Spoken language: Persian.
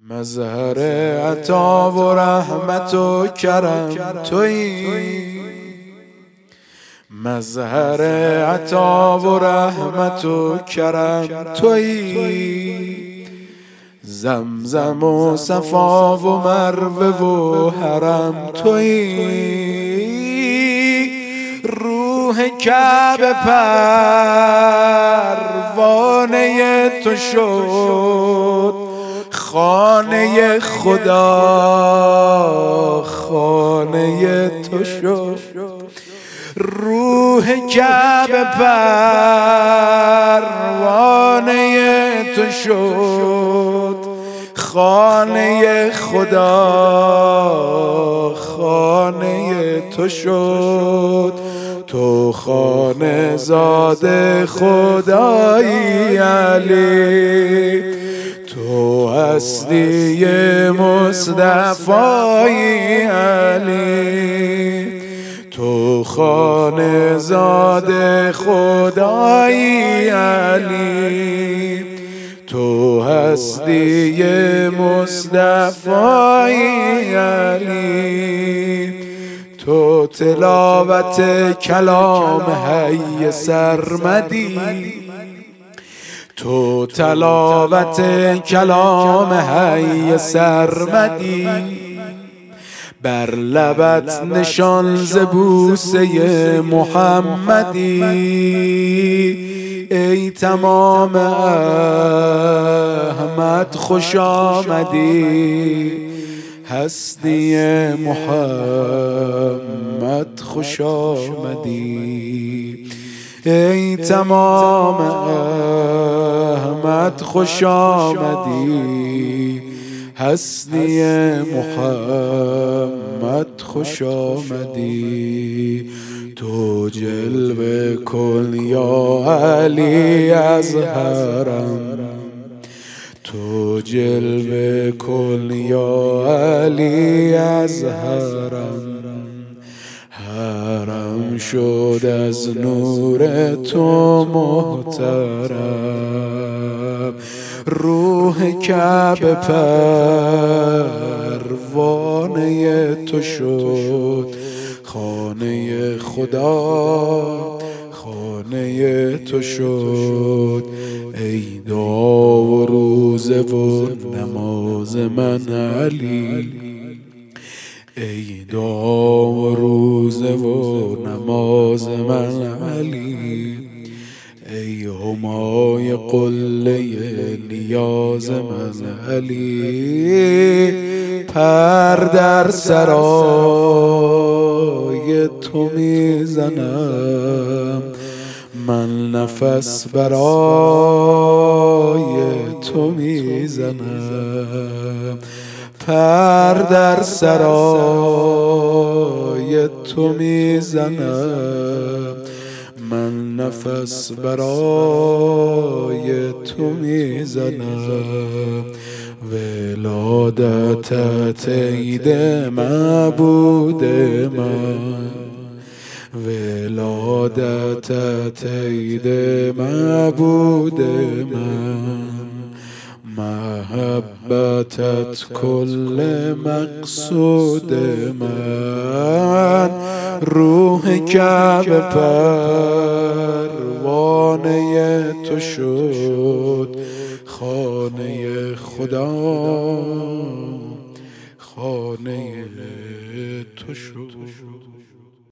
مظهر عطا و رحمت و کرم تویی، مظهر عطا و رحمت و کرم تویی، زمزم و صفا و مروه و حرم تویی، روح کعبه پروانه تو شد، خانه خدا خانه تو شد، روح کعبه پروانه تو شد، خانه خدا خانه تو شد، تو خانه زاده خدایی علی، تو هستی مصطفی علی، تو خانه زاده خدایی علی، تو هستی مصطفی علی، تو تلاوت کلام حی سرمدی، تو تلاوت کلام حی سرمدی، بر لبت نشان ز بوسه محمدی، ای تمام احمد خوش آمدی، هستی محمد خوش آمدی، ای تمام احمد خوش آمدی، هستی محمد خوش آمدی، تو جلوه کن یا علی از حرم، تو جلوه کن یا علی از حرم، حرم شد از نور تو محترم، روح کعبه پروانه تو شد، خانه خدا خانه تو شد، ای دعا و روزه و نماز من علی، ای دعا و روزه و نماز من علی، ای همای قله نیاز من علی، پر در سرای تو میزنم، من نفس برای تو میزنم، پر در سرای تو میزنم، من نفس برای تو میزنم، ولادتت عید معبود من، ولادتت عید معبود من، محبتت کل مقصود من، روح کعبه پروانه تو شد، خانه خدا خانه تو شد.